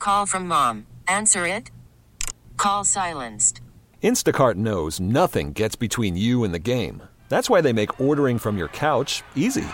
call from mom. Answer it. Call silenced. Instacart knows nothing gets between you and the game. That's why they make ordering from your couch easy.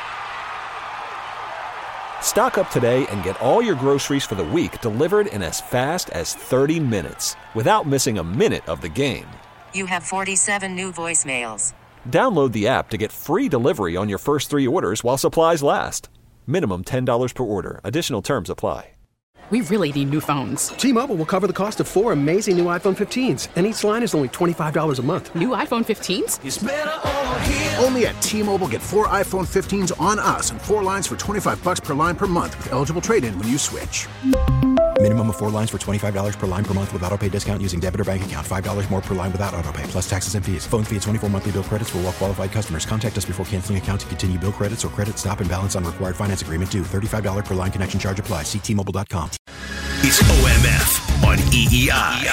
Stock up today and get all your groceries for the week delivered in as fast as 30 minutes without missing a minute of the game. You have 47 new voicemails. Download the app to get free delivery on your first 3 orders while supplies last. Minimum $10 per order. Additional terms apply. We really need new phones. T-Mobile will cover the cost of 4 amazing new iPhone 15s, and each line is only $25 a month. New iPhone 15s? It's better over here. Only at T-Mobile, get 4 iPhone 15s on us and 4 lines for $25 per line per month with eligible trade-in when you switch. Minimum of 4 lines for $25 per line per month with autopay discount using debit or bank account. $5 more per line without autopay, plus taxes and fees. Phone fee at 24 monthly bill credits for well-qualified customers. Contact us before canceling account to continue bill credits or credit stop and balance on required finance agreement due. $35 per line connection charge applies. See T-Mobile.com. It's OMF on EEI.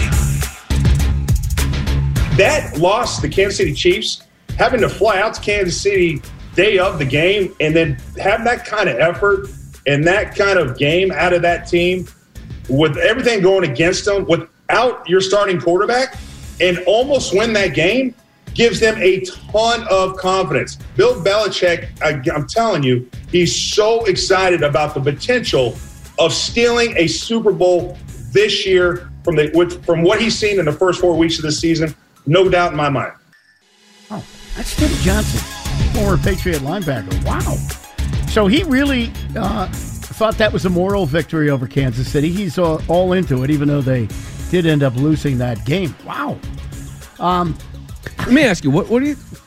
That loss to the Kansas City Chiefs, having to fly out to Kansas City day of the game and then have that kind of effort and that kind of game out of that team with everything going against them without your starting quarterback and almost win that game gives them a ton of confidence. Bill Belichick, I'm telling you, he's so excited about the potential of stealing a Super Bowl this year from what he's seen in the first 4 weeks of the season. No doubt in my mind. Oh, that's Teddy Johnson, former Patriot linebacker. Wow. So he really thought that was a moral victory over Kansas City. He's all into it, even though they did end up losing that game. Wow. Let me ask you, what do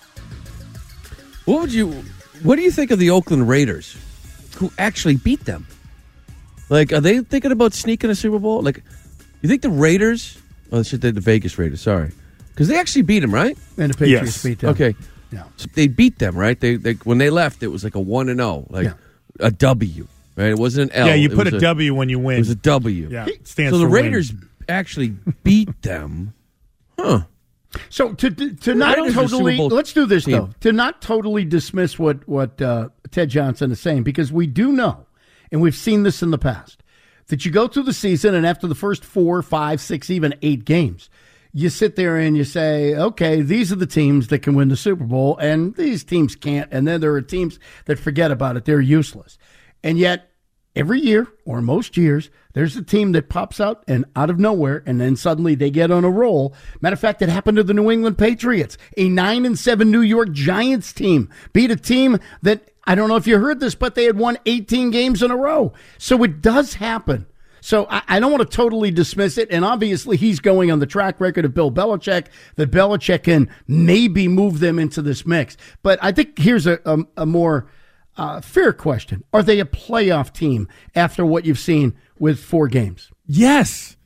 you think of the Oakland Raiders, who actually beat them? Like, are they thinking about sneaking a Super Bowl? Like, you think the Raiders? Oh, the Vegas Raiders. Sorry, because they actually beat them, right? And the Patriots beat them. Okay, yeah. So they beat them, right? They when they left, it was like a 1-0, like a W, right? It wasn't an L. Yeah, you put a W when you win. It was a W. Yeah, it stands so the for Raiders win. actually beat them, huh? So to not totally let's do this though. To not totally dismiss what Ted Johnson is saying, because we do know, and we've seen this in the past, that you go through the season and after the first 4, 5, 6, even 8 games, you sit there and you say, okay, these are the teams that can win the Super Bowl, and these teams can't. And then there are teams that forget about it; they're useless. And yet, every year or most years, there's a team that pops out of nowhere, and then suddenly they get on a roll. Matter of fact, it happened to the New England Patriots. A 9-7 New York Giants team beat a team that, I don't know if you heard this, but they had won 18 games in a row. So it does happen. So I don't want to totally dismiss it. And obviously he's going on the track record of Bill Belichick, that Belichick can maybe move them into this mix. But I think here's a more fair question. Are they a playoff team after what you've seen with 4 games? Yes.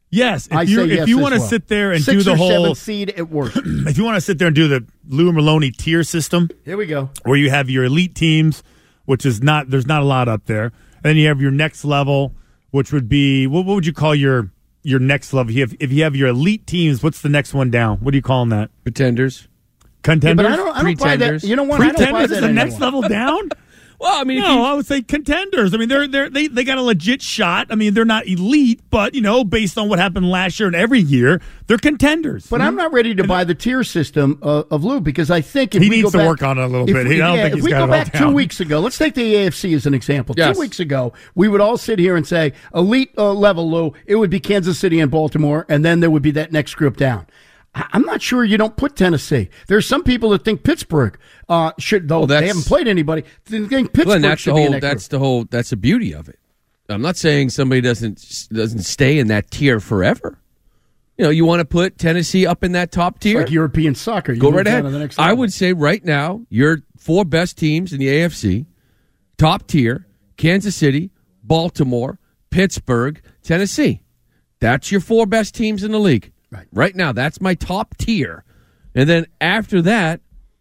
If you want to sit there and do the whole 6 or 7 seed at worst. If you want to sit there and do the Lou Merloni tier system, here we go. Where you have your elite teams, which is there's not a lot up there. And then you have your next level, which would be, what would you call your next level? If you have your elite teams, what's the next one down? What are you calling that? Contenders. Contenders? Yeah, but I don't buy that. You know what? Pretenders is the next level down? Well, I mean, I would say contenders. I mean, they got a legit shot. I mean, they're not elite, but based on what happened last year and every year, they're contenders. But I'm not ready to buy the tier system of Lou, because I think if he we needs go to back, work on it a little bit. If we go back 2 weeks ago, let's take the AFC as an example. Yes. 2 weeks ago, we would all sit here and say elite level, Lou. It would be Kansas City and Baltimore, and then there would be that next group down. I'm not sure you don't put Tennessee. There's some people that think Pittsburgh should, though they haven't played anybody. They think Pittsburgh should be in that group. That's the beauty of it. I'm not saying somebody doesn't stay in that tier forever. You want to put Tennessee up in that top tier. It's like European soccer. You go right ahead. To the next I level. would say right now your 4 best teams in the AFC, top tier: Kansas City, Baltimore, Pittsburgh, Tennessee. That's your 4 best teams in the league. Right now, that's my top tier. And then after that,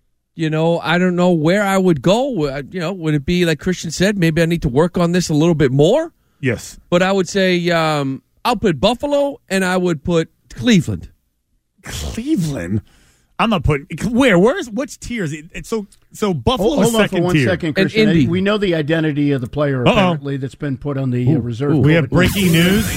I don't know where I would go. Would it be like Christian said, maybe I need to work on this a little bit more? Yes. But I would say I'll put Buffalo and I would put Cleveland. Cleveland? I'm not putting what's tiers? So Buffalo is hold on second for 1 tier. second, Christian. We know the identity of the player apparently that's been put on the reserve. We have breaking news.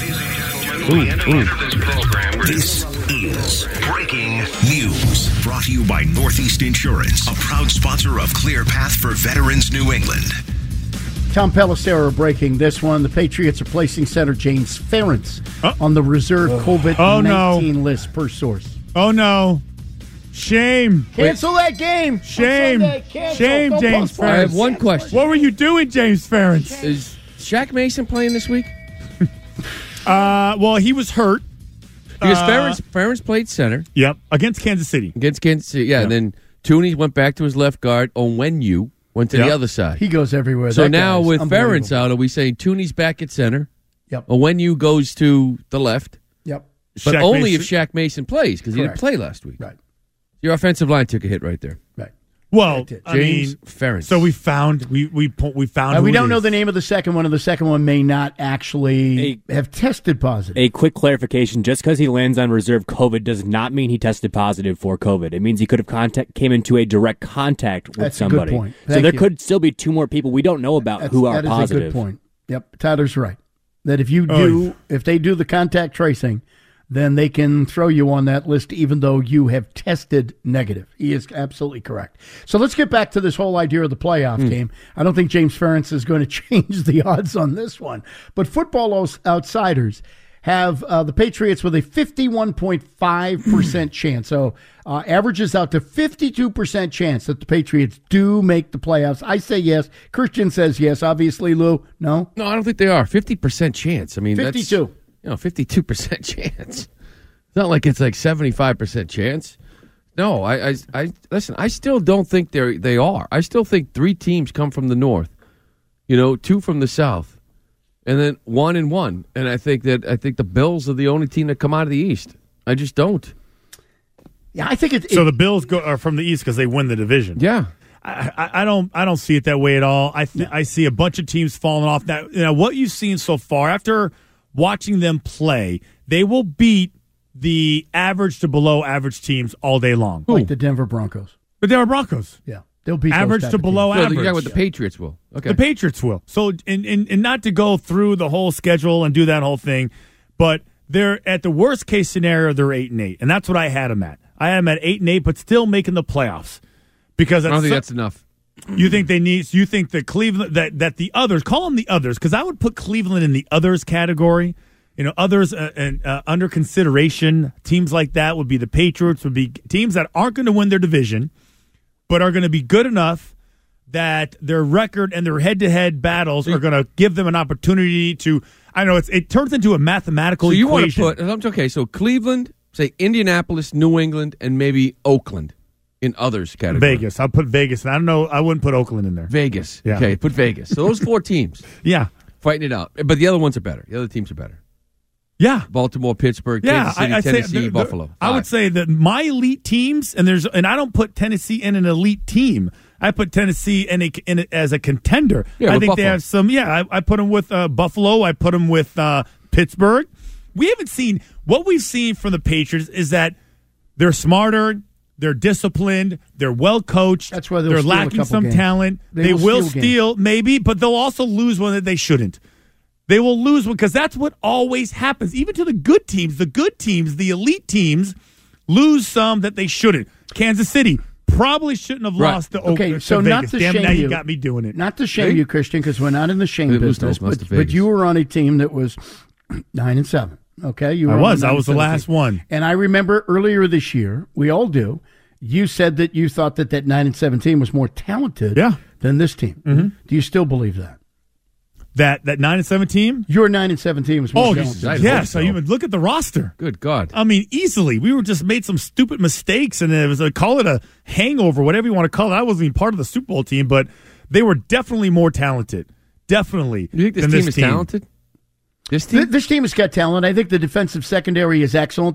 This is Breaking News, brought to you by Northeast Insurance, a proud sponsor of Clear Path for Veterans New England. Tom Pelissero breaking this one. The Patriots are placing center James Ferentz on the reserve COVID-19 list per source. Oh, no. Shame. Cancel that game. Shame. Shame, James Ferentz. I have one question. What were you doing, James Ferentz? Is Shaq Mason playing this week? Well, he was hurt. Because Ferentz played center. Yep, against Kansas City. Yeah, and then Tooney went back to his left guard. Onwenu went to the other side. He goes everywhere. So now with Ferentz out, are we saying Tooney's back at center? Yep. Onwenu goes to the left. Yep. But Shaq only Mason. if Shaq Mason plays, because he didn't play last week. Right. Your offensive line took a hit right there. Right. Well, James Ferentz. So we found we found. We don't know the name of the second one, and the second one may not actually have tested positive. A quick clarification: just because he lands on reserve COVID does not mean he tested positive for COVID. It means he could have came into a direct contact with somebody. A good point. So there could still be 2 more people we don't know about who are positive. That is a good point. Yep, Tyler's right. That if they do the contact tracing, then they can throw you on that list even though you have tested negative. He is absolutely correct. So let's get back to this whole idea of the playoff game. I don't think James Ferentz is going to change the odds on this one. But Football Outsiders have the Patriots with a 51.5% chance. So averages out to 52% chance that the Patriots do make the playoffs. I say yes. Christian says yes. Obviously, Lou, no? No, I don't think they are. 50% chance. I mean, 52. That's 52% chance. It's not like it's like 75% chance. No, I listen. I still don't think they are. I still think 3 teams come from the north. 2 from the south, and then 1 and 1. And I think the Bills are the only team that come out of the East. I just don't. Yeah, I think so. The Bills are from the East because they win the division. Yeah. I don't see it that way at all. I see a bunch of teams falling off. Now, what you've seen so far after watching them play, they will beat the average to below average teams all day long. Like the Denver Broncos. The Denver Broncos. Yeah. They'll beat average to below average. You're talking about the Patriots will. Okay. The Patriots will. So, and not to go through the whole schedule and do that whole thing, but they're at the worst case scenario, they're 8-8. And that's what I had them at. I had them at 8-8, but still making the playoffs. Because I don't think that's enough. You think you think that Cleveland, that the others, call them the others, because I would put Cleveland in the others category. Others under consideration, teams like that would be the Patriots, would be teams that aren't going to win their division, but are going to be good enough that their record and their head-to-head battles are going to give them an opportunity to, I know, it turns into a mathematical equation. So you want to put, okay, so Cleveland, say Indianapolis, New England, and maybe Oakland. In others category. Vegas. I'll put Vegas. I don't know. I wouldn't put Oakland in there. Vegas. Yeah. Okay, put Vegas. So those 4 teams. Yeah. Fighting it out. But the other ones are better. The other teams are better. Yeah. Baltimore, Pittsburgh, Kansas City, Tennessee, Buffalo. I would say that my elite teams, and I don't put Tennessee in an elite team. I put Tennessee in as a contender. Yeah, I think Buffalo. they have some. Yeah, I put them with Buffalo. I put them with Pittsburgh. We haven't seen what we've seen from the Patriots is that they're smarter. They're disciplined. They're well coached. That's why they're lacking some games. talent. They will steal, maybe, but they'll also lose one that they shouldn't. They will lose one because that's what always happens. Even to the good teams, the elite teams, lose some that they shouldn't. Kansas City probably shshouldn't have lost to Oakland. Okay, so not to Damn, shame now you. You got me doing it. Not to shame you, Christian, because we're not in the shame business. But you were on a team that was 9-7. Okay, I was the last one. And I remember earlier this year, we all do, you said that you thought that 9-7 team was more talented than this team. Mm-hmm. Do you still believe that? That 9-7 team? Your 9-7 team was more talented. Yes. So even look at the roster. Good God. I mean, easily. We were just made some stupid mistakes, and it was call it a hangover, whatever you want to call it. I wasn't even part of the Super Bowl team, but they were definitely more talented. Definitely. You think this team is talented? This team has got talent. I think the defensive secondary is excellent.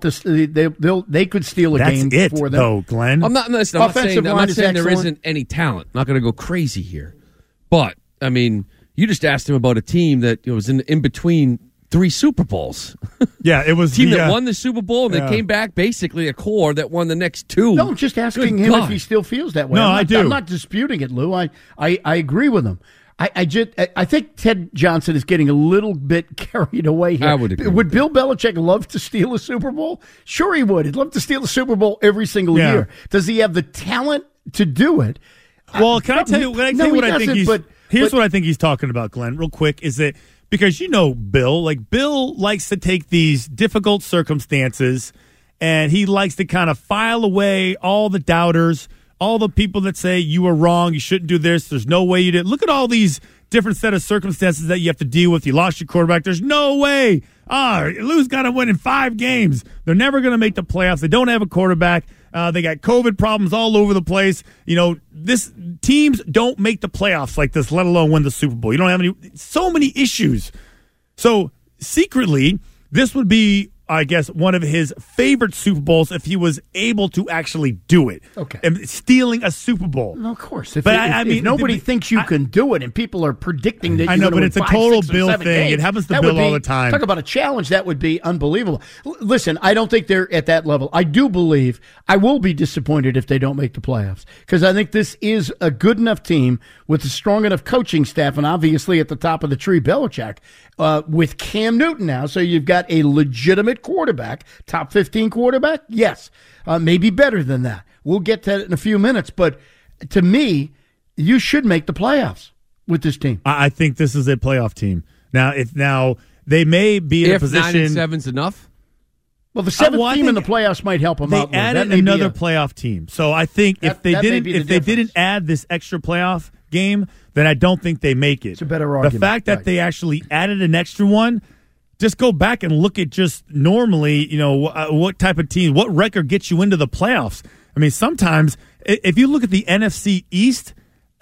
They could steal a game for them. Though, Glenn. I'm not saying there isn't any talent. I'm not going to go crazy here. But, I mean, you just asked him about a team that was in between 3 Super Bowls. Yeah, it was team that won the Super Bowl and they came back basically a core that won the next 2. No, I'm just asking him if he still feels that way. No, I do. I'm not disputing it, Lou. I agree with him. I think Ted Johnson is getting a little bit carried away here. I would agree. Would Bill Belichick love to steal a Super Bowl? Sure, he would. He'd love to steal a Super Bowl every single year. Does he have the talent to do it? Well, can I tell you what I think he's? Here's what I think he's talking about, Glenn. Real quick, is that because Bill, Bill likes to take these difficult circumstances, and he likes to kind of file away all the doubters, all the people that say you were wrong, you shouldn't do this, there's no way you did. Look at all these different set of circumstances that you have to deal with. You lost your quarterback. There's no way. Lou's got to win in 5 games. They're never going to make the playoffs. They don't have a quarterback. They got COVID problems all over the place. Teams don't make the playoffs like this, let alone win the Super Bowl. You don't have so many issues. So secretly, this would be, I guess, one of his favorite Super Bowls if he was able to actually do it. Okay. And stealing a Super Bowl. No, of course. If nobody thinks you can do it and people are predicting that I know, but it's a total Bill thing. It happens to Bill all the time. Talk about a challenge. That would be unbelievable. Listen, I don't think they're at that level. I do believe I will be disappointed if they don't make the playoffs because I think this is a good enough team with a strong enough coaching staff and obviously at the top of the tree, Belichick, with Cam Newton now. So you've got a legitimate quarterback, top 15 quarterback? Yes. Maybe better than that. We'll get to that in a few minutes. But to me, you should make the playoffs with this team. I think this is a playoff team. Now they may be in a position. If 9-7's enough? Well, the 7th team in the playoffs might help them out. They added another playoff team. So I think if they didn't add this extra playoff game, then I don't think they make it. It's a better argument. The fact that they actually added an extra one, just go back and look at just normally, what type of team, what record gets you into the playoffs. I mean, sometimes if you look at the NFC East,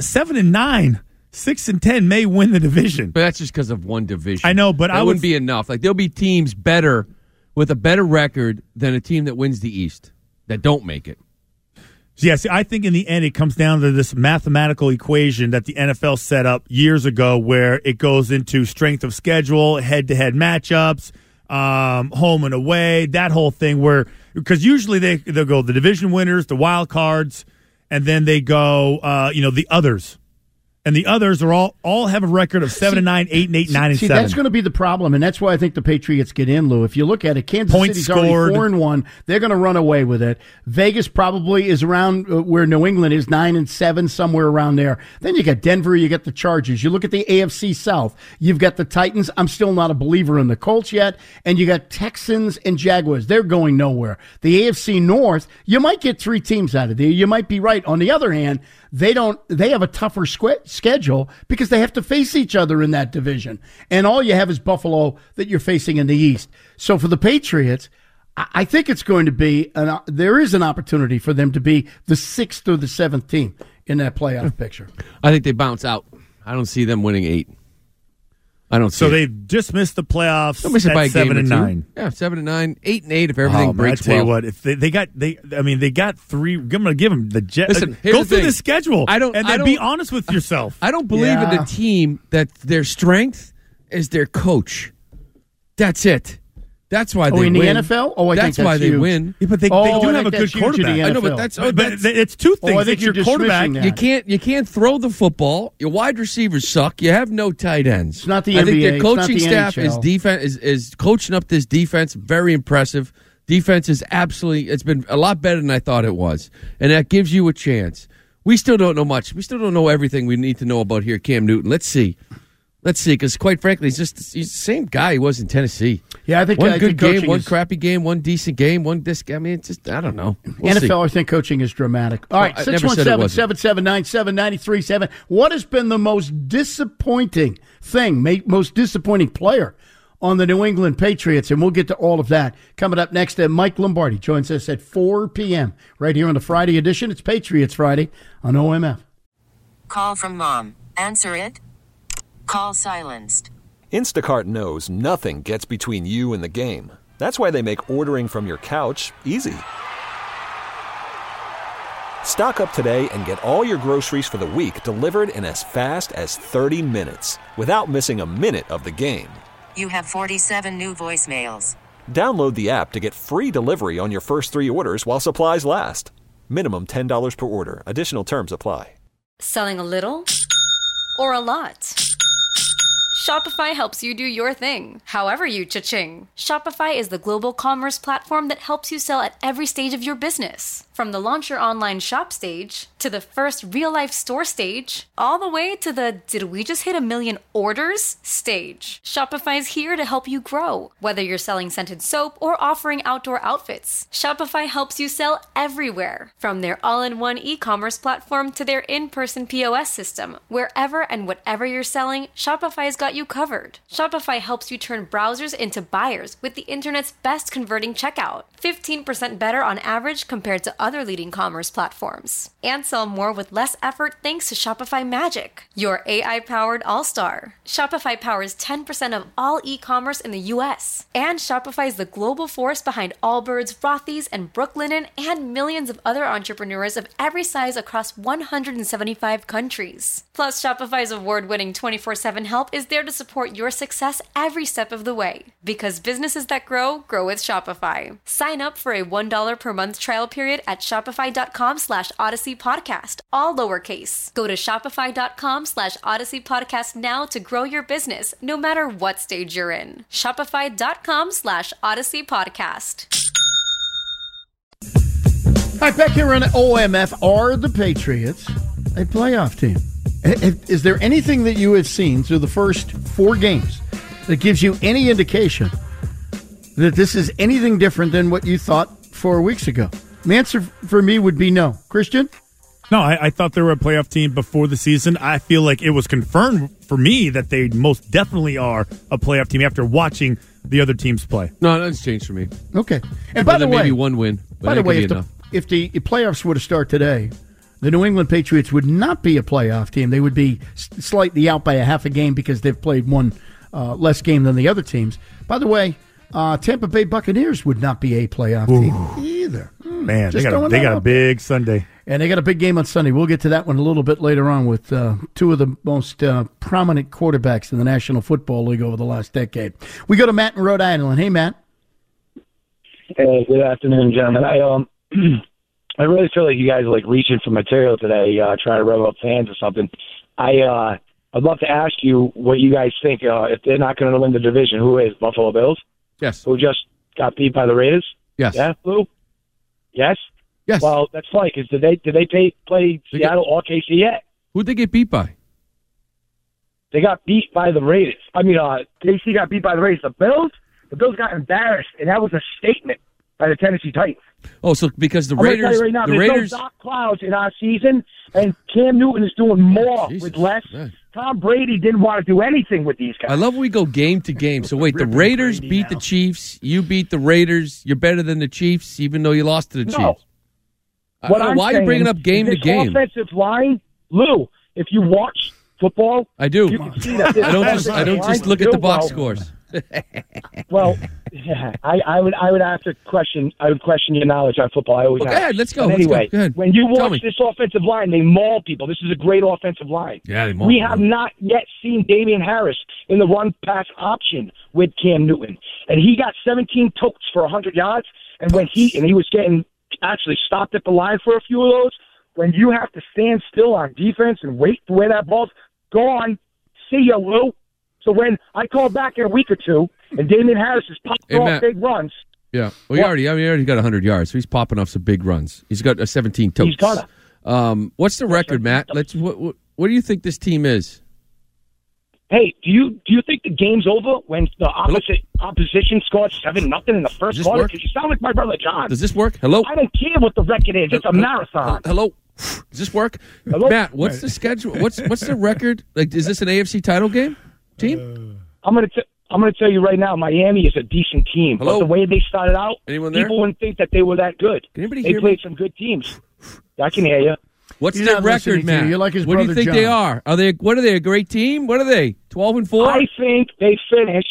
7-9, 6-10 may win the division. But that's just because of one division. I know, but that wouldn't be enough. Like there'll be teams better with a better record than a team that wins the East that don't make it. Yes, I think in the end it comes down to this mathematical equation that the NFL set up years ago where it goes into strength of schedule, head-to-head matchups, home and away, that whole thing because usually they'll go the division winners, the wild cards, and then they go, the others. And the others are all have a record of 7-9, 8-8, 9-7. See, that's going to be the problem, and that's why I think the Patriots get in, Lou. If you look at it, Kansas City's already 4-1. They're going to run away with it. Vegas probably is around where New England is, 9-7, somewhere around there. Then you got Denver, you got the Chargers. You look at the AFC South. You've got the Titans. I'm still not a believer in the Colts yet. And you got Texans and Jaguars. They're going nowhere. The AFC North, you might get 3 teams out of there. You might be right. On the other hand, they have a tougher schedule because they have to face each other in that division. And all you have is Buffalo that you're facing in the East. So for the Patriots, I think it's going to be, there is an opportunity for them to be the 6th or the 7th team in that playoff picture. I think they bounce out. I don't see them winning 8. I don't see So they just missed the playoffs at 7-9. Yeah, 7-9, 8-8 if everything breaks I tell you what, if they got 3. I'm going to give them the Jets. Listen, go through the schedule. Be honest with yourself. I don't believe in the team that their strength is their coach. That's it. That's why they in win. the NFL? I think that's why they win. Yeah, but they do have a good quarterback. I know, but it's 2 things. I think it's your quarterback. You can't throw the football. Your wide receivers suck. You have no tight ends. It's not the I NBA. think their coaching it's not the staff NHL. is coaching up this defense. Very impressive. Defense is it's been a lot better than I thought it was, and that gives you a chance. We still don't know much. We still don't know everything we need to know about here, Cam Newton. Let's see, because quite frankly, he's the same guy he was in Tennessee. Yeah, I think one good game, one is, crappy game, one decent game, one this. I mean, it's just I don't know. We'll NFL, see. I think coaching is dramatic. All right, 617-779-7937. What has been the most disappointing most disappointing player on the New England Patriots? And we'll get to all of that coming up next. Mike Lombardi joins us at 4 p.m. right here on the Friday edition. It's Patriots Friday on OMF. Call from mom. Answer it. Call silenced. Instacart knows nothing gets between you and the game. That's why they make ordering from your couch easy. Stock up today and get all your groceries for the week delivered in as fast as 30 minutes without missing a minute of the game. You have 47 new voicemails. Download the app to get free delivery on your first 3 orders while supplies last. Minimum $10 per order. Additional terms apply. Selling a little or a lot? Shopify helps you do your thing, however you cha-ching. Shopify is the global commerce platform that helps you sell at every stage of your business. From the launch your online shop stage, to the first real-life store stage, all the way to the did we just hit 1 million orders stage. Shopify's here to help you grow. Whether you're selling scented soap or offering outdoor outfits, Shopify helps you sell everywhere. From their all-in-one e-commerce platform to their in-person POS system, wherever and whatever you're selling, Shopify's got you covered. Shopify helps you turn browsers into buyers with the internet's best converting checkout. 15% better on average compared to other leading commerce platforms. And sell more with less effort thanks to Shopify Magic, your AI-powered all-star. Shopify powers 10% of all e-commerce in the U.S. And Shopify is the global force behind Allbirds, Rothy's, and Brooklinen, and millions of other entrepreneurs of every size across 175 countries. Plus, Shopify's award-winning 24/7 help is there to support your success every step of the way. Because businesses that grow, grow with Shopify. Sign up for a $1 per month trial period at shopify.com/Odyssey Podcast, all lowercase. Go to shopify.com/Odyssey Podcast now to grow your business, no matter what stage you're in. Shopify.com/Odyssey Podcast. All right, back here on OMF, are the Patriots a playoff team? Is there anything that you have seen through the first 4 games that gives you any indication that this is anything different than what you thought 4 weeks ago? The answer for me would be no. Christian? No, I thought they were a playoff team before the season. I feel like it was confirmed for me that they most definitely are a playoff team after watching the other teams play. No, that's changed for me. Okay. And by the way, maybe one win. By the way, if the playoffs were to start today, the New England Patriots would not be a playoff team. They would be slightly out by a half a game because they've played one less game than the other teams. By the way, Tampa Bay Buccaneers would not be a playoff team either. Man, they got a big Sunday. And they got a big game on Sunday. We'll get to that one a little bit later on with 2 of the most prominent quarterbacks in the National Football League over the last decade. We go to Matt in Rhode Island. Hey, Matt. Hey, good afternoon, gentlemen. I really feel like you guys are like reaching for material today, trying to rev up fans or something. I'd love to ask you what you guys think. If they're not going to win the division, who is? Buffalo Bills? Yes. Who just got beat by the Raiders? Yes. Yeah, Lou? Yes? Yes. Well, that's funny, because did they play Seattle or KC yet? Who'd they get beat by? They got beat by the Raiders. I mean, KC got beat by the Raiders. The Bills got embarrassed, and that was a statement by the Tennessee Titans. Oh, so because the I'm Raiders, tell you right now, the there's Raiders, no dark clouds in our season, and Cam Newton is doing more with less. Man. Tom Brady didn't want to do anything with these guys. I love when we go game to game. So wait, the Raiders beat the Chiefs. You beat the Raiders. You're better than the Chiefs, even though you lost to the Chiefs. Why are you bringing up game to game? Offensive line, Lou. If you watch football, I do. You can see that I don't just look at the box scores. Well, yeah, I would have to question. I would question your knowledge on football. I always have. Go ahead, let's go. But anyway, go ahead. When you watch this offensive line, they maul people. This is a great offensive line. Yeah, they maul. We have not yet seen Damian Harris in the run-pass option with Cam Newton, and he got 17 totes for 100 yards. And when he was getting actually stopped at the line for a few of those, when you have to stand still on defense and wait for where that ball's gone, see ya, Lou. So when I call back in a week or two and Damian Harris is popping off big runs. Yeah. Well, he already got 100 yards, so he's popping off some big runs. He's got 17 totes. He's gonna. What's the record, Matt? What do you think this team is? Hey, do you think the game's over when the opposition scored 7-0 in the first quarter? Because you sound like my brother John. Does this work? Hello? I don't care what the record is. It's a marathon. Hello? Does this work? Hello? Matt, what's the schedule? What's the record? Like, is this an AFC title game team? I'm gonna tell you right now, Miami is a decent team. Hello? But the way they started out, Anyone there? people wouldn't think that they were that good. Can anybody they hear played me? some good teams. I can hear you. What's He's their not record, listening to Matt? you. You're like his what do you brother think John. they are? What are they? A great team? What are they? 12-4? I think they finish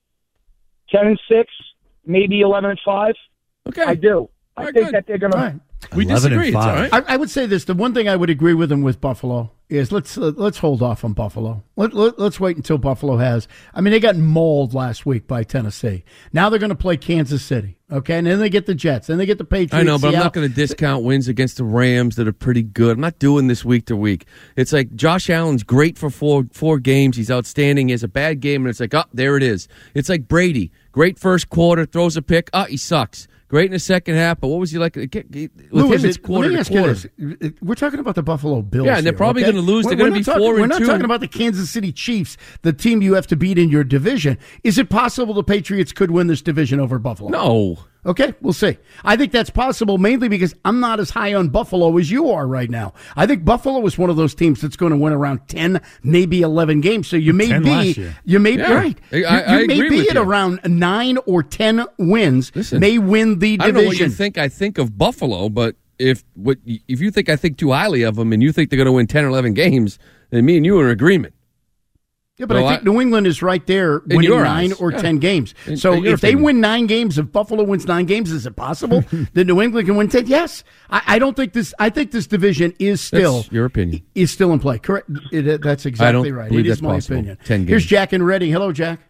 10-6, maybe 11-5. Okay, I do. I think that they're gonna. All right. We disagree. It's all right. I would say this. The one thing I would agree with him with Buffalo is let's hold off on Buffalo. Let's wait until Buffalo has. I mean, they got mauled last week by Tennessee. Now they're going to play Kansas City, okay? And then they get the Jets. Then they get the Patriots. I know, but I'm not going to discount wins against the Rams that are pretty good. I'm not doing this week to week. It's like Josh Allen's great for four games. He's outstanding. He has a bad game, and it's like, oh, there it is. It's like Brady. Great first quarter, throws a pick. Oh, he sucks. Great in the second half, but what was he like? With Louis, him, it's quarter to quarter. We're talking about the Buffalo Bills. Yeah, and they're probably going to lose. They're going to be 4-2. We're not talking about the Kansas City Chiefs, the team you have to beat in your division. Is it possible the Patriots could win this division over Buffalo? No. Okay, we'll see. I think that's possible mainly because I'm not as high on Buffalo as you are right now. I think Buffalo is one of those teams that's going to win around 10, maybe 11 games. So you may be, right. I may agree be with at you. around 9 or 10 wins. Listen, may win the division. I don't know what you think I think of Buffalo, but if you think I think too highly of them and you think they're going to win 10 or 11 games, then me and you are in agreement. Yeah, but I think New England is right there winning 9 or 10 games. So if they win 9 games, if Buffalo wins 9 games, is it possible that New England can win 10? Yes. I don't think this. I think this division is still. That's your opinion. Is still in play. Correct. That's exactly right. It is my opinion. 10 games. Here's Jack in Reading. Hello, Jack.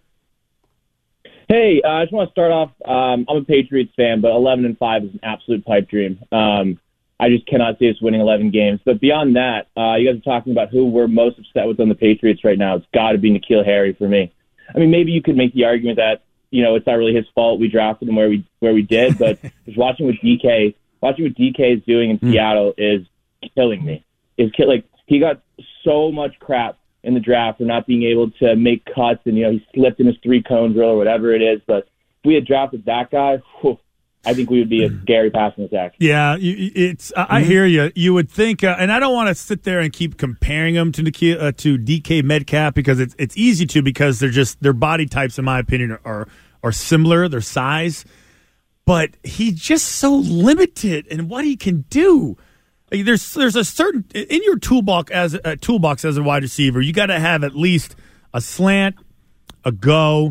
Hey, I just want to start off. I'm a Patriots fan, but 11-5 is an absolute pipe dream. I just cannot see us winning 11 games. But beyond that, you guys are talking about who we're most upset with on the Patriots right now. It's got to be N'Keal Harry for me. I mean, maybe you could make the argument that, it's not really his fault we drafted him where we did, but just watching what DK is doing in Seattle is killing me. He got so much crap in the draft for not being able to make cuts, and he slipped in his 3-cone drill or whatever it is. But if we had drafted that guy, I think we would be a scary passing attack. Yeah, I hear you. You would think, and I don't want to sit there and keep comparing them to DK Metcalf because it's easy to, because their body types, in my opinion, are similar, their size, but he's just so limited in what he can do. Like, there's a certain in your toolbox as a wide receiver, you got to have at least a slant, a go,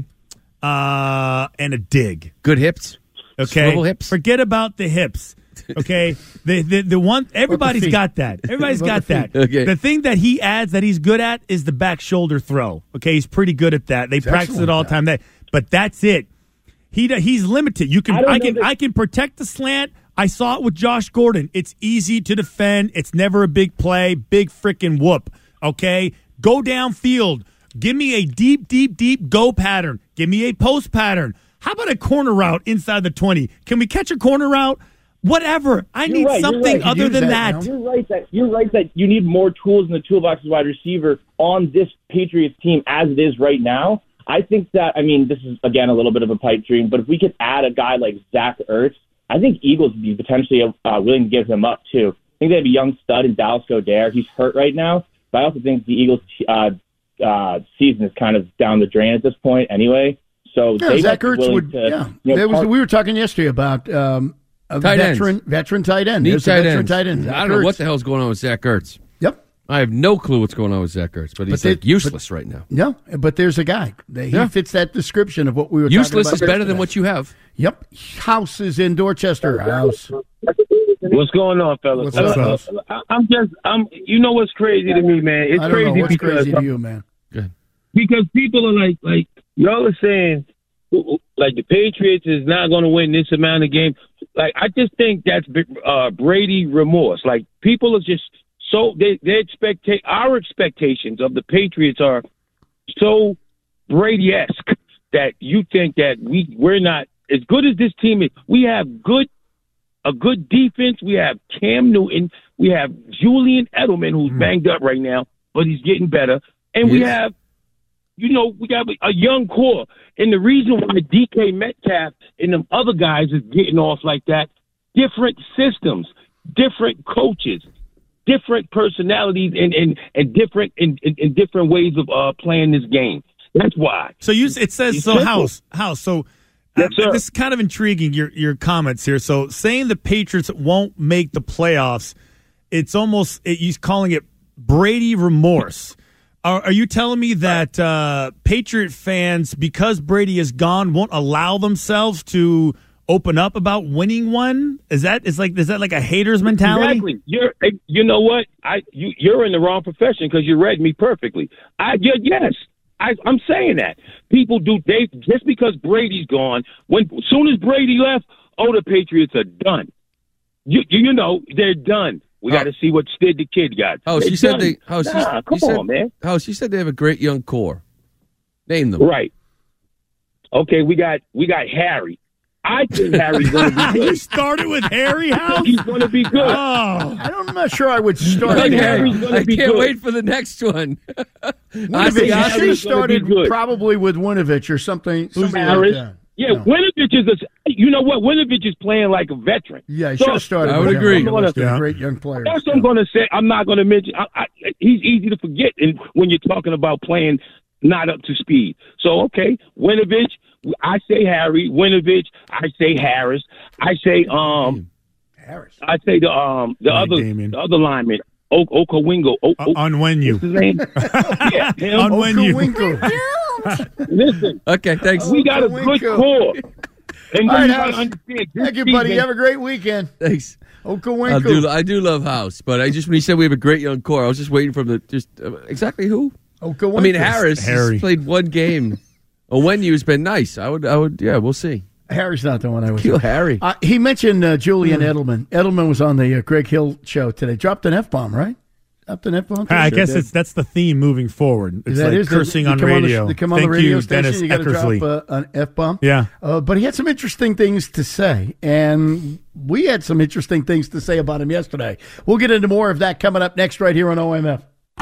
and a dig. Good hips. Okay, swivel hips. Forget about the hips. Okay, the one everybody's got that. Everybody's got that. Okay. The thing that he adds that he's good at is the back shoulder throw. Okay, he's pretty good at that. They practice it all the time. But that's it. He's limited. I can protect the slant. I saw it with Josh Gordon. It's easy to defend. It's never a big play. Big freaking whoop. Okay, go downfield. Give me a deep go pattern. Give me a post pattern. How about a corner route inside the 20? Can we catch a corner route? Whatever. I need something other than that. You're right that you need more tools in the toolbox as wide receiver on this Patriots team as it is right now. I think that, this is, again, a little bit of a pipe dream, but if we could add a guy like Zach Ertz, I think Eagles would be potentially willing to give him up, too. I think they have a young stud in Dallas Goedert. He's hurt right now, but I also think the Eagles' season is kind of down the drain at this point anyway. So Zach Ertz would. We were talking yesterday about a veteran tight end. There's a veteran tight end. I don't know what the hell's going on with Zach Ertz. Yep. I have no clue what's going on with Zach Ertz, but he's useless right now. No, but there's a guy. He fits that description of what we were useless talking about. Useless is better than what you have. Yep. House is in Dorchester. House. What's going on, fellas? What's up, you know what's crazy to me, man? It's crazy what's crazy to you, man? Good. Because people are like y'all are saying, like, the Patriots is not going to win this amount of games. Like, I just think that's Brady remorse. Like, people are just so our expectations of the Patriots are so Brady-esque that you think that we're not as good as this team is. We have a good defense. We have Cam Newton. We have Julian Edelman, who's banged up right now, but he's getting better. And we have, we got a young core. And the reason why DK Metcalf and them other guys is getting off like that, different systems, different coaches, different personalities, and different in different ways of playing this game. That's why. So it says so. House. So yes, this is kind of intriguing. Your comments here. So saying the Patriots won't make the playoffs, it's almost he's calling it Brady remorse. Are you telling me that Patriot fans, because Brady is gone, won't allow themselves to open up about winning one? Is that like a hater's mentality? Exactly. You know what? You're in the wrong profession because you read me perfectly. Yes. I'm saying that people do. Just because Brady's gone, as soon as Brady left, the Patriots are done. You know they're done. We got to see what Sid the Kid got. She said they. Come on, man. She said they have a great young core. Name them. Right. Okay, we got Harry. I think Harry's going to be good. You started with Harry House? He's going to be good. I'm not sure I would start I think there. Harry's going to be Can't good. wait for the next one. I should have started probably with Winovich or something. Harris? Like that. Yeah, No. Winovich is you know what? Winovich is playing like a veteran. Yeah, he should have started. I would with agree. him. He's a great young player. That's what I'm going to say. I'm not going to mention. He's easy to forget when you're talking about playing not up to speed. So, okay, Winovich, I say Harry. Winovich, I say Harris. I say Harris. I say the other lineman. Okawingo. Onwenu. What's his name? Yeah, him. Onwenu. Listen. Okay, thanks. We got a good core. And All right, you got House. to understand. Thank you, buddy. Have a great weekend. Thanks. Okawinko. I do love House, but when he said we have a great young core, I was just waiting for exactly who. Okawinko. I mean, Harris has played one game. Onwenu's been nice. I would. Yeah, we'll see. Harry's not the one I was. Kill Harry. He mentioned Julian Edelman. Edelman was on the Greg Hill show today. Dropped an F-bomb, right? Dropped an F-bomb. I guess that's the theme moving forward. It's like cursing on radio. Come on the radio station. Dennis You got to Eckersley. drop an F-bomb. Yeah. But he had some interesting things to say, and we had some interesting things to say about him yesterday. We'll get into more of that coming up next right here on OMF.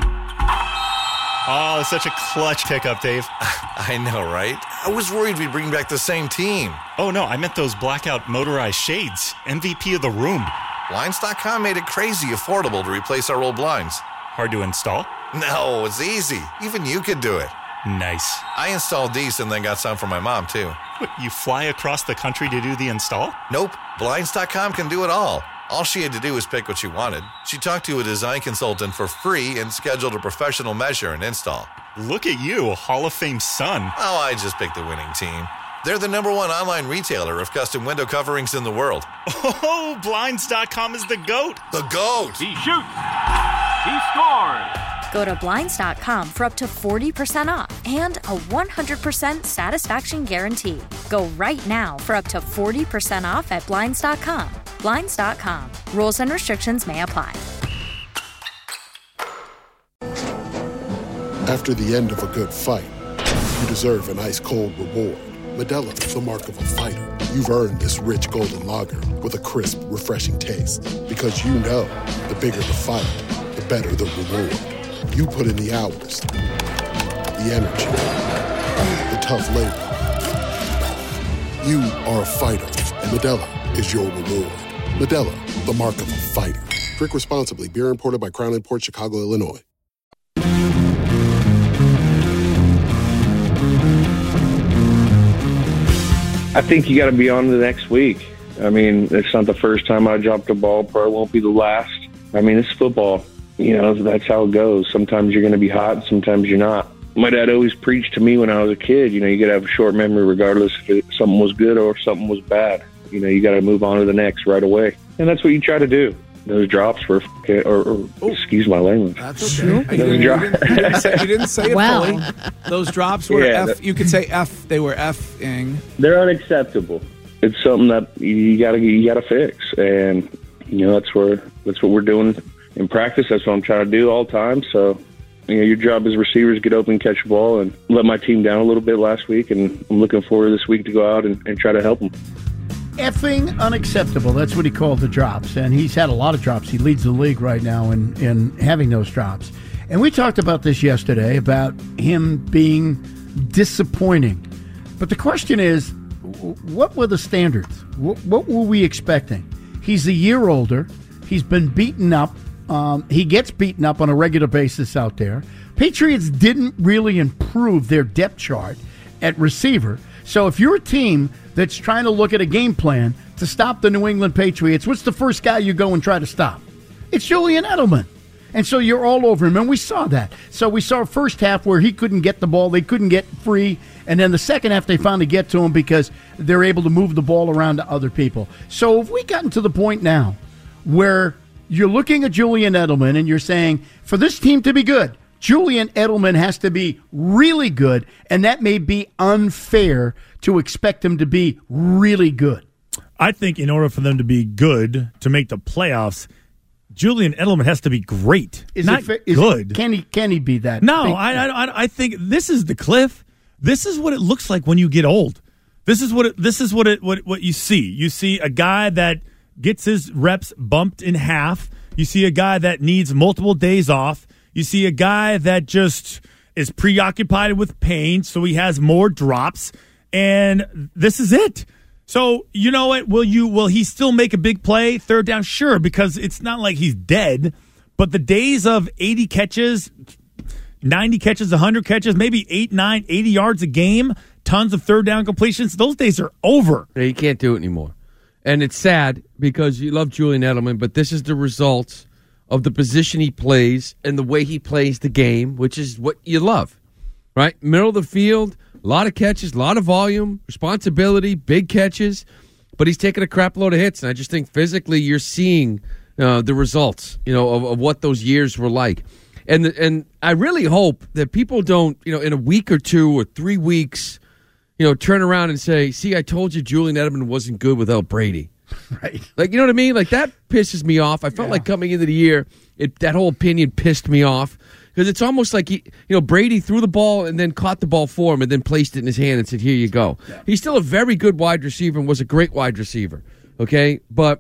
Oh, such a clutch pickup, Dave. I know, right? I was worried we'd bring back the same team. Oh, no, I meant those blackout motorized shades. MVP of the room. Blinds.com made it crazy affordable to replace our old blinds. Hard to install? No, it's easy. Even you could do it. Nice. I installed these and then got some for my mom, too. What, you fly across the country to do the install? Nope. Blinds.com can do it all. All she had to do was pick what she wanted. She talked to a design consultant for free and scheduled a professional measure and install. Look at you, a Hall of Fame son. Oh, I just picked the winning team. They're the #1 online retailer of custom window coverings in the world. Oh, Blinds.com is the GOAT. The GOAT! He shoots. He scores. Go to Blinds.com for up to 40% off and a 100% satisfaction guarantee. Go right now for up to 40% off at Blinds.com. Blinds.com. Rules and restrictions may apply. After the end of a good fight, you deserve an ice-cold reward. Modelo is the mark of a fighter. You've earned this rich golden lager with a crisp, refreshing taste. Because you know, the bigger the fight, the better the reward. You put in the hours, the energy, the tough labor. You are a fighter, and Modelo is your reward. Modelo, the mark of a fighter. Drink responsibly. Beer imported by Crown Imports, Chicago, Illinois. I think you got to be on to the next week. I mean, it's not the first time I dropped a ball. Probably won't be the last. I mean, it's football. You know, that's how it goes. Sometimes you're going to be hot, sometimes you're not. My dad always preached to me when I was a kid, you know, you got to have a short memory regardless if something was good or if something was bad. You know, you got to move on to the next right away. And that's what you try to do. Those drops were, excuse my language. That's okay. You didn't say it fully. Those drops were you could say F. They were F-ing. They're unacceptable. It's something that you gotta fix, and you know that's what we're doing in practice. That's what I'm trying to do all the time. So, you know, your job as receivers, get open, catch the ball, and let my team down a little bit last week, and I'm looking forward this week to go out and try to help them. Effing unacceptable. That's what he called the drops. And he's had a lot of drops. He leads the league right now in having those drops. And we talked about this yesterday, about him being disappointing. But the question is, what were the standards? What were we expecting? He's a year older. He's been beaten up. He gets beaten up on a regular basis out there. Patriots didn't really improve their depth chart at receiver. So if you're a team that's trying to look at a game plan to stop the New England Patriots, what's the first guy you go and try to stop? It's Julian Edelman. And so you're all over him, and we saw that. So we saw a first half where he couldn't get the ball, they couldn't get free, and then the second half they finally get to him because they're able to move the ball around to other people. So if we gotten to the point now where you're looking at Julian Edelman and you're saying, for this team to be good, Julian Edelman has to be really good, and that may be unfair to expect him to be really good. I think in order for them to be good, to make the playoffs, Julian Edelman has to be great, not good. Can he be that? No, I think this is the cliff. This is what it looks like when you get old. This is what you see. You see a guy that gets his reps bumped in half. You see a guy that needs multiple days off. You see a guy that just is preoccupied with pain, so he has more drops. And this is it. So, you know what? Will he still make a big play, third down? Sure, because it's not like he's dead. But the days of 80 catches, 90 catches, 100 catches, maybe 8, 9, 80 yards a game, tons of third down completions, those days are over. Yeah, you can't do it anymore. And it's sad because you love Julian Edelman, but this is the result of the position he plays and the way he plays the game, which is what you love, right? Middle of the field, a lot of catches, a lot of volume, responsibility, big catches, but he's taking a crap load of hits, and I just think physically you're seeing the results, of what those years were like. And I really hope that people don't, in a week or 2 or 3 weeks, turn around and say, see, I told you Julian Edelman wasn't good without Brady. Right. Like, you know what I mean? Like, that pisses me off. I felt like coming into the year, that whole opinion pissed me off. Because it's almost like, Brady threw the ball and then caught the ball for him and then placed it in his hand and said, here you go. Yeah. He's still a very good wide receiver and was a great wide receiver. Okay? But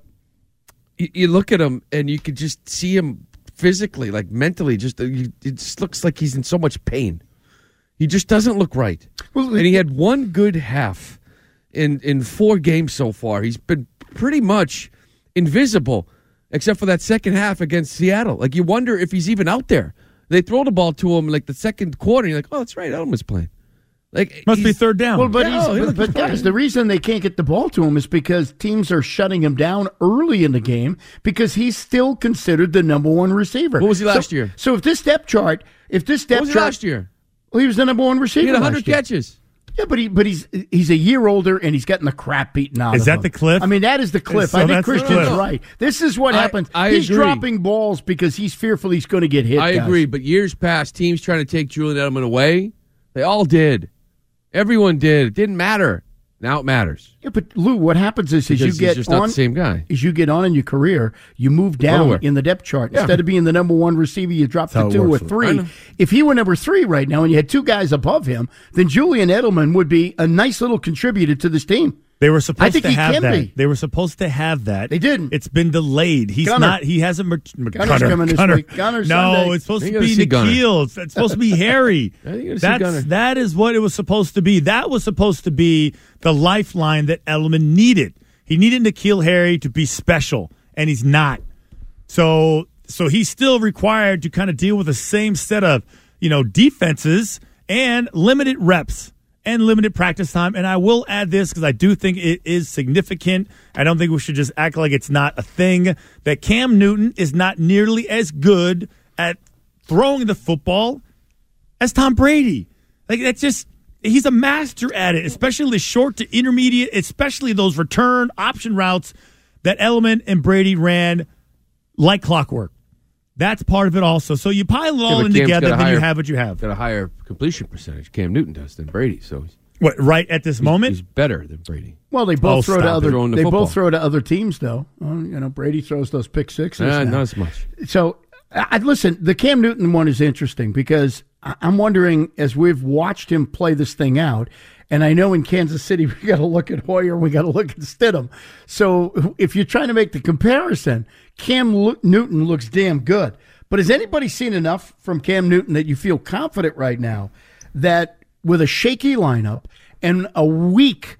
you look at him and you could just see him physically, like mentally, it just looks like he's in so much pain. He just doesn't look right. Well, and he had one good half in 4 games so far. He's been pretty much invisible, except for that second half against Seattle. Like, you wonder if he's even out there. They throw the ball to him like the second quarter. And you're like, oh, that's right, Edelman's playing. Like, must be third down. Well, but guys, the reason they can't get the ball to him is because teams are shutting him down early in the game because he's still considered the number 1 receiver. What was he last year? So if this depth chart, what was he last year? Well, he was the number 1 receiver. He had 100 catches. Yeah, but he's a year older and he's getting the crap beaten out of him. Is that the cliff? I mean, that is the cliff. So I think Christian's right. This is what happens. He's agree. dropping balls because he's fearful he's going to get hit. I agree, but years past, teams trying to take Julian Edelman away, they all did. Everyone did. It didn't matter. Now it matters. Yeah, but Lou, what happens is he's just not the same guy. As you get on in your career, you move down in the depth chart. Yeah. Instead of being the number 1 receiver, you drop to 2 or 3. If he were number 3 right now and you had 2 guys above him, then Julian Edelman would be a nice little contributor to this team. They were supposed to have that. They were supposed to have that. They didn't. It's been delayed. He's Gunner. not. He hasn't. Gunner's coming this week. Gunner's Sunday. It's supposed to be Nikhil. It's supposed to be Harry. That is what it was supposed to be. That was supposed to be the lifeline that Edelman needed. He needed Nikhil Harry to be special, and he's not. So he's still required to kind of deal with the same set of defenses and limited reps and limited practice time. And I will add this because I do think it is significant. I don't think we should just act like it's not a thing, that Cam Newton is not nearly as good at throwing the football as Tom Brady. Like, that's just, he's a master at it, especially the short to intermediate, especially those return option routes that Edelman and Brady ran like clockwork. That's part of it also. So you pile it all in together, then you have what you have. Got a higher completion percentage, Cam Newton does, than Brady. So what, right at this moment? He's better than Brady. Well, they both throw to other. They both throw to other teams, though. Brady throws those pick sixes. Not as much. So, listen, the Cam Newton one is interesting because I'm wondering, as we've watched him play this thing out, and I know in Kansas City we got to look at Hoyer, we got to look at Stidham. So if you're trying to make the comparison, Cam Newton looks damn good. But has anybody seen enough from Cam Newton that you feel confident right now that with a shaky lineup and a weak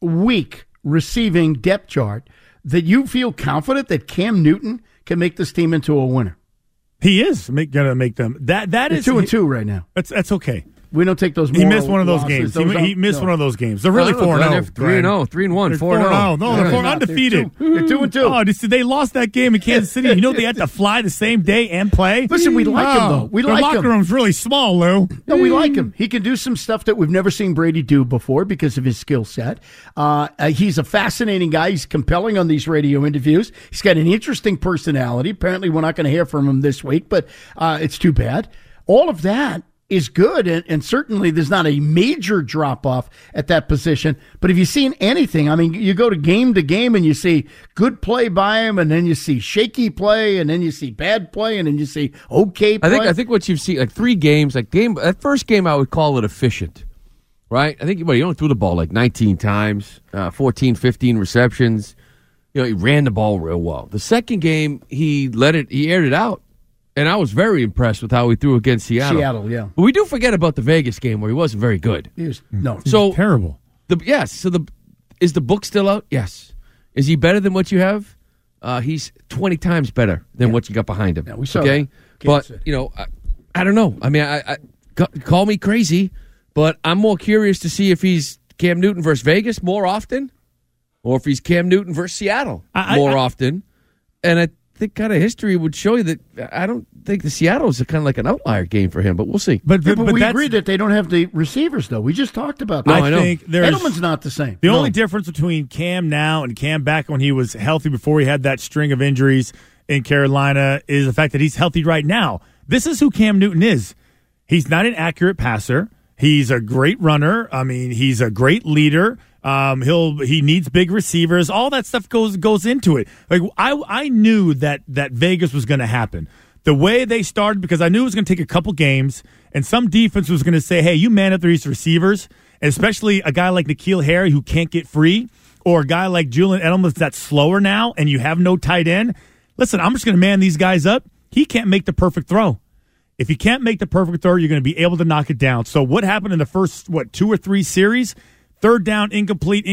receiving depth chart, that you feel confident that Cam Newton can make this team into a winner? He is going to make them. That is 2-2 right now. That's okay. We don't take those. He missed one of those losses. games. He missed one of those games. They're really 4-0. 3-0, 3-1, 4-0. No, they're undefeated. They're 2-2. Oh, they lost that game in Kansas City. You know they had to fly the same day and play. Listen, we like him though. We their like locker him. room's really small, Lou. No, we like him. He can do some stuff that we've never seen Brady do before because of his skill set. He's a fascinating guy. He's compelling on these radio interviews. He's got an interesting personality. Apparently, we're not going to hear from him this week, but it's too bad. All of that is good, and certainly there's not a major drop-off at that position. But have you seen anything? I mean, you go to game and you see good play by him, and then you see shaky play, and then you see bad play, and then you see okay play. I think what you've seen, like 3 games, that first game I would call it efficient, right? I think he only threw the ball like 19 times, 14, 15 receptions. He ran the ball real well. The second game, he aired it out. And I was very impressed with how he threw against Seattle. Seattle, yeah. But we do forget about the Vegas game where he wasn't very good. He was terrible. Is the book still out? Yes. Is he better than what you have? He's 20 times better than what you got behind him. Yeah, we saw that. But, I don't know. I mean, I call me crazy, but I'm more curious to see if he's Cam Newton versus Vegas more often or if he's Cam Newton versus Seattle more often. And I think kind of history would show you that I don't think the Seattle is kind of like an outlier game for him, but we'll see. But we agree that they don't have the receivers, though. We just talked about that. I think Edelman's not the same. The only difference between Cam now and Cam back when he was healthy before he had that string of injuries in Carolina is the fact that he's healthy right now. This is who Cam Newton is. He's not an accurate passer. He's a great runner. I mean, he's a great leader. He needs big receivers. All that stuff goes into it. Like I knew that Vegas was going to happen. The way they started, because I knew it was going to take a couple games, and some defense was going to say, "Hey, you man up these receivers," and especially a guy like N'Keal Harry who can't get free, or a guy like Julian Edelman that's slower now, and you have no tight end. Listen, I'm just going to man these guys up. He can't make the perfect throw. If he can't make the perfect throw, you're going to be able to knock it down. So what happened in the first 2 or 3 series? 3rd down, incomplete.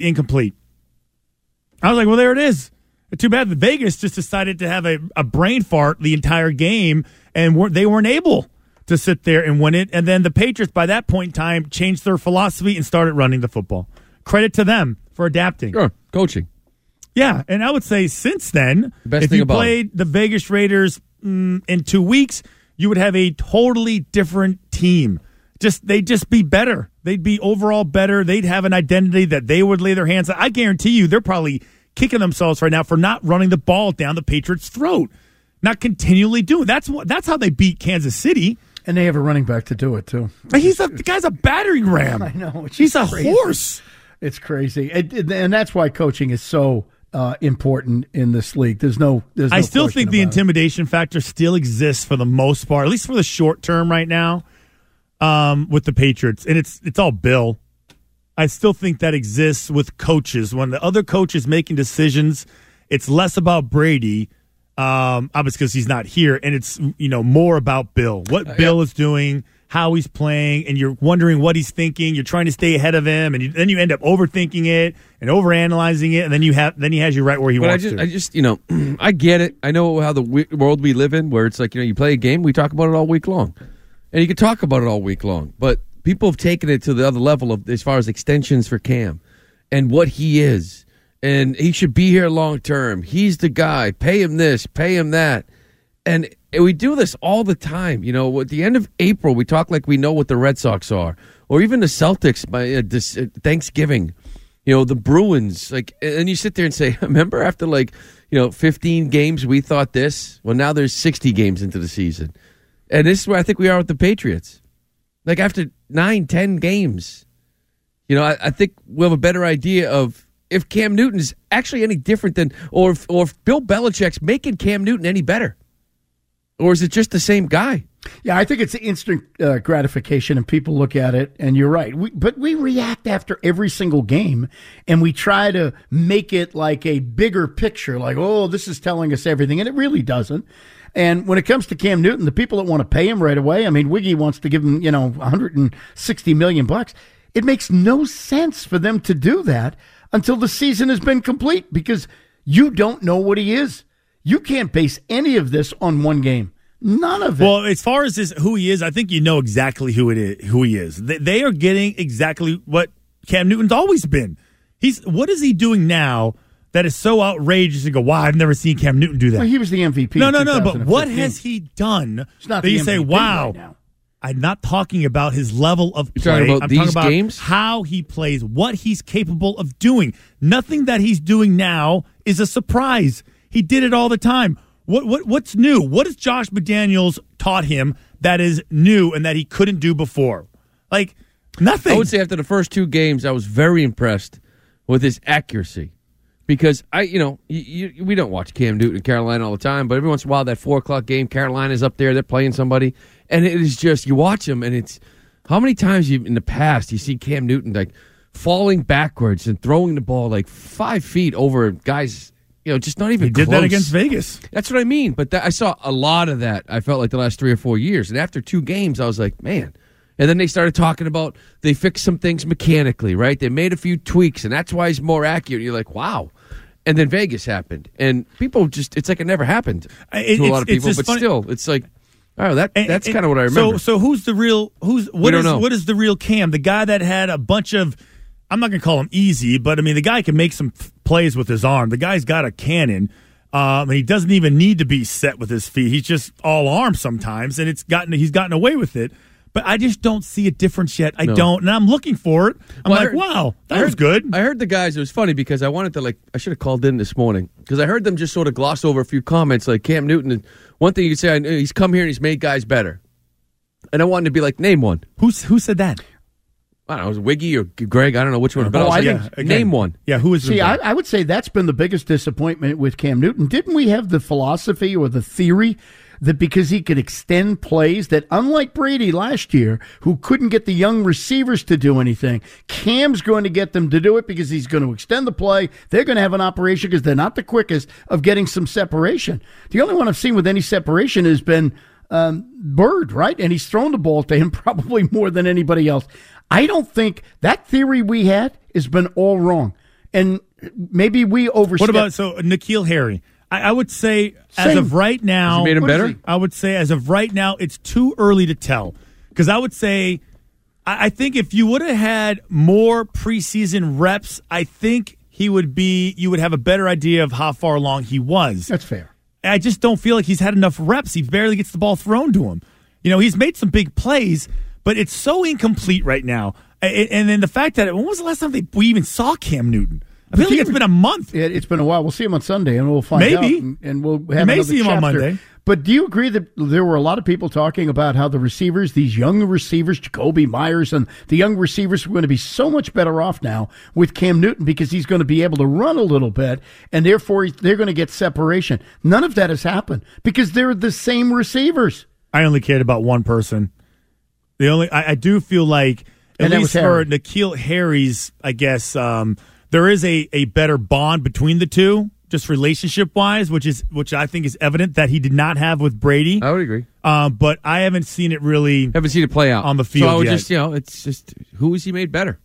I was like, well, there it is. Too bad that Vegas just decided to have a brain fart the entire game, and they weren't able to sit there and win it. And then the Patriots, by that point in time, changed their philosophy and started running the football. Credit to them for adapting. Sure, coaching. Yeah, and I would say since then, if you played the Vegas Raiders in 2 weeks, you would have a totally different team. They'd just be better. They'd be overall better. They'd have an identity that they would lay their hands on. I guarantee you they're probably kicking themselves right now for not running the ball down the Patriots' throat, not continually doing. That's how they beat Kansas City. And they have a running back to do it, too. The guy's a battering ram. I know. He's a horse. It's crazy. And that's why coaching is so important in this league. There's no I still think the intimidation factor still exists for the most part, at least for the short term right now, with the Patriots. And it's all Bill. I still think that exists with coaches. When the other coach is making decisions, it's less about Brady, obviously because he's not here, and it's more about Bill. What Bill is doing, how he's playing, and you're wondering what he's thinking. You're trying to stay ahead of him, and then you end up overthinking it and overanalyzing it, and then he has you right where he wants to. I just I get it. I know how the world we live in, where it's like you play a game, we talk about it all week long, and you can talk about it all week long, but people have taken it to the other level of as far as extensions for Cam and what he is. And he should be here long term. He's the guy. Pay him this, pay him that. And we do this all the time. At the end of April, we talk like we know what the Red Sox are. Or even the Celtics by Thanksgiving. The Bruins. And you sit there and say, remember after 15 games we thought this? Well, now there's 60 games into the season. And this is where I think we are with the Patriots. After 9-10 games, I think we'll have a better idea of if Cam Newton is actually any different than, or if Bill Belichick's making Cam Newton any better. Or is it just the same guy? Yeah, I think it's instant gratification, and people look at it, and you're right. But we react after every single game, and we try to make it like a bigger picture, like, oh, this is telling us everything, and it really doesn't. And when it comes to Cam Newton, the people that want to pay him right away, I mean, Wiggy wants to give him, $160 million. It makes no sense for them to do that until the season has been complete, because you don't know what he is. You can't base any of this on one game. None of it. Well, as far as who he is, I think you know exactly who he is. They are getting exactly what Cam Newton's always been. What is he doing now that is so outrageous to go, wow, I've never seen Cam Newton do that? Well, he was the MVP. No, but what has he done that you say, wow, right now. I'm not talking about his level of play. I'm talking about games? How he plays, what he's capable of doing. Nothing that he's doing now is a surprise. He did it all the time. What's new? What has Josh McDaniels taught him that is new and that he couldn't do before? Like, nothing. I would say after the first 2 games, I was very impressed with his accuracy. Because we don't watch Cam Newton in Carolina all the time, but every once in a while, that 4:00 game, Carolina's up there, they're playing somebody, and it is just, you watch him, and it's, how many times in the past you see Cam Newton like falling backwards and throwing the ball like 5 feet over guys, just not even close. He did that against Vegas. That's what I mean, but I saw a lot of that, I felt like the last 3 or 4 years, and after 2 games, I was like, man. And then they started talking about they fixed some things mechanically, right? They made a few tweaks, and that's why he's more accurate. You're like, wow. And then Vegas happened, and people it's like it never happened to a lot of people. But still, it's like, oh, that's kind of what I remember. So who's the real? What is the real Cam? The guy that had a bunch of, I'm not going to call him easy, but I mean the guy can make some plays with his arm. The guy's got a cannon. And he doesn't even need to be set with his feet. He's just all arm sometimes, and he's gotten away with it. But I just don't see a difference yet. I don't, and I'm looking for it. Wow, that was good. I heard the guys. It was funny because I wanted to I should have called in this morning because I heard them just sort of gloss over a few comments like Cam Newton. And one thing you could say, he's come here and he's made guys better. And I wanted to be like, name one. Who said that? I don't know. It was Wiggy or Greg. I don't know which one. But I was like, name one. Yeah, who is? See, I would say that's been the biggest disappointment with Cam Newton. Didn't we have the philosophy or the theory that because he could extend plays, that unlike Brady last year, who couldn't get the young receivers to do anything, Cam's going to get them to do it because he's going to extend the play. They're going to have an operation because they're not the quickest of getting some separation. The only one I've seen with any separation has been Bird, right? And he's thrown the ball to him probably more than anybody else. I don't think that theory we had has been all wrong. And maybe we overstepped. What about N'Keal Harry? I would say as of right now, made him better? I would say as of right now, it's too early to tell. Because I would say, I think if you would have had more preseason reps, I think you would have a better idea of how far along he was. That's fair. I just don't feel like he's had enough reps. He barely gets the ball thrown to him. He's made some big plays, but it's so incomplete right now. And then the fact that, when was the last time we even saw Cam Newton? I feel like it's been a month. It's been a while. We'll see him on Sunday, and we'll find out. Maybe. And we'll have another see him on Monday. But do you agree that there were a lot of people talking about how the receivers, these young receivers, Jacoby Myers, and the young receivers are going to be so much better off now with Cam Newton because he's going to be able to run a little bit, and therefore they're going to get separation. None of that has happened because they're the same receivers. I only cared about one person. I do feel like, at least for N'Keal Harry's, I guess, there is a better bond between the two, just relationship-wise, which I think is evident that he did not have with Brady. I would agree. But I haven't seen it really. Haven't seen it play out on the field. So I would yet. just, it's just who has he made better?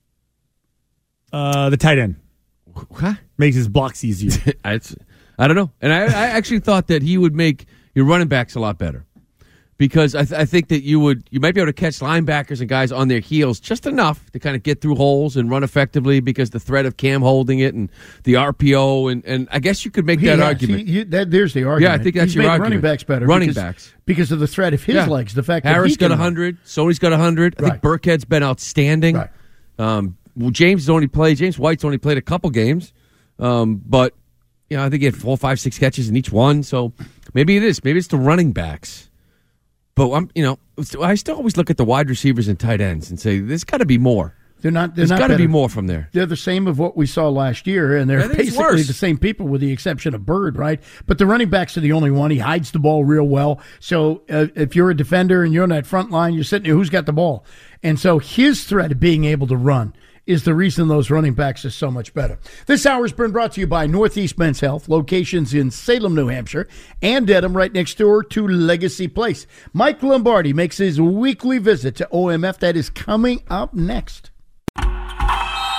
The tight end. What? Makes his blocks easier. I don't know, and I actually thought that he would make your running backs a lot better. Because I think that you might be able to catch linebackers and guys on their heels just enough to kind of get through holes and run effectively because the threat of Cam holding it and the RPO and I guess you could make that argument. There's the argument. Yeah, I think that's He's your made argument. Running backs better. Because of the threat of his legs. The fact Harris that got 100, Sony's got 100. I think Burkhead's been outstanding. Right. James White's only played a couple games, but I think he had 4, 5, 6 catches in each one. So maybe it is. Maybe it's the running backs. But I still always look at the wide receivers and tight ends and say there's got to be more. There's got to be more from there. They're the same of what we saw last year, and they're basically the same people with the exception of Bird, right? But the running backs are the only one. He hides the ball real well. So if you're a defender and you're on that front line, you're sitting there, who's got the ball? And so his threat of being able to run is the reason those running backs are so much better. This hour has been brought to you by Northeast Men's Health, locations in Salem, New Hampshire, and Dedham, right next door to Legacy Place. Mike Lombardi makes his weekly visit to OMF. That is coming up next.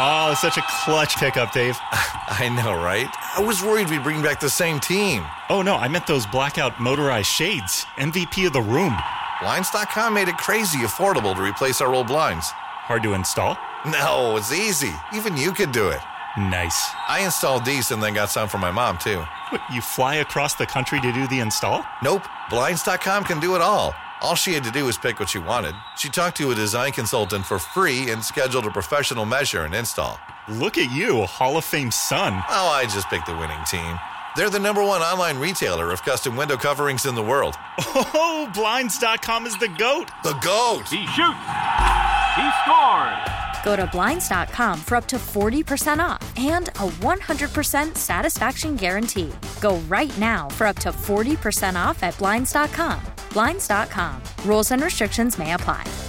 Oh, such a clutch pickup, Dave. I know, right? I was worried we'd bring back the same team. Oh, no, I meant those blackout motorized shades. MVP of the room. Blinds.com made it crazy affordable to replace our old blinds. Hard to install? No, it's easy. Even you could do it. Nice. I installed these and then got some for my mom, too. What, you fly across the country to do the install? Nope. Blinds.com can do it all. All she had to do was pick what she wanted. She talked to a design consultant for free and scheduled a professional measure and install. Look at you, a Hall of Fame son. Oh, I just picked the winning team. They're the #1 online retailer of custom window coverings in the world. Oh, Blinds.com is the GOAT. The GOAT. He shoots. He scores. Go to Blinds.com for up to 40% off and a 100% satisfaction guarantee. Go right now for up to 40% off at Blinds.com. Blinds.com. Rules and restrictions may apply.